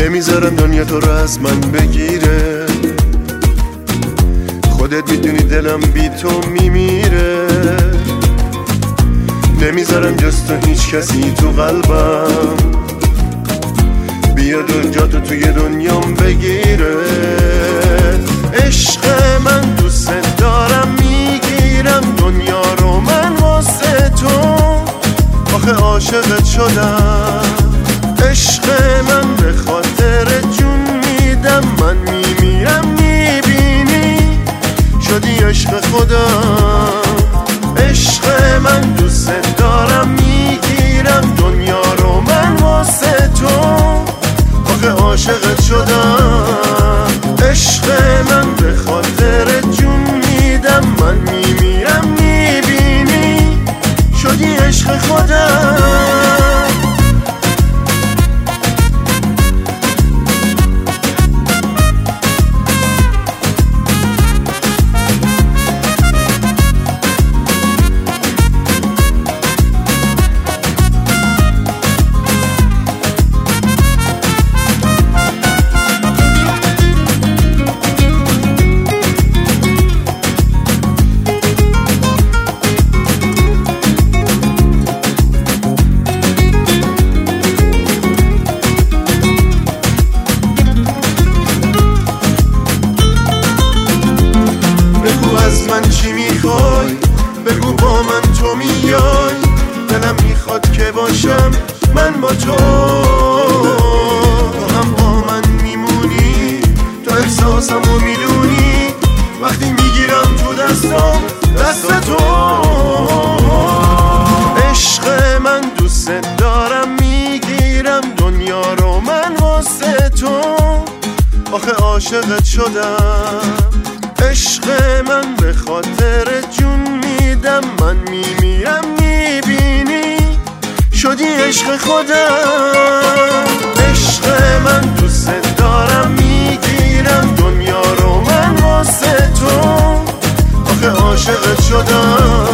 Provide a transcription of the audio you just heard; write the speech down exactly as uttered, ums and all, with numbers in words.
نمیذارم دنیا تو رو از من بگیره، خودت میدونی دلم بی تو میمیره. نمیذارم جز تو هیچ کسی تو قلبم بیاد و جا تو توی دنیام بگیره. عشق من دوست دارم میگیرم دنیا رو من واسه تو، آخه عاشقت شدم. عشق من به خاطر جون میدم، من میمیرم میبینی شدی عشق خودم. عشق من دوست دارم میگیرم دنیا رو من واسه تو، آخه عاشقت شدم. عشق من به خاطر جون میدم، من میمیرم میبینی شدی عشق خودم. از من چی میخوای؟ بگو با من تو میای، دلم میخواد که باشم من با تو. تو هم با من میمونی، تو احساسمو میدونی وقتی میگیرم تو دستم دست تو. عشق من دوست دارم میگیرم دنیا رو من واسه تو، آخه عاشقت شدم. عشق من به خاطر جون میدم، من میمیرم میبینی شدی عشق خودم. عشق من دوست دارم میگیرم دنیا رو من واسه تو، آخه عاشقت شدم.